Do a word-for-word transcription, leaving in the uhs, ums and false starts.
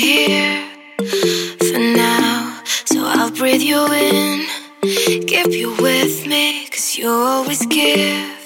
here for now. So I'll breathe you in, keep you with me, 'cause you always give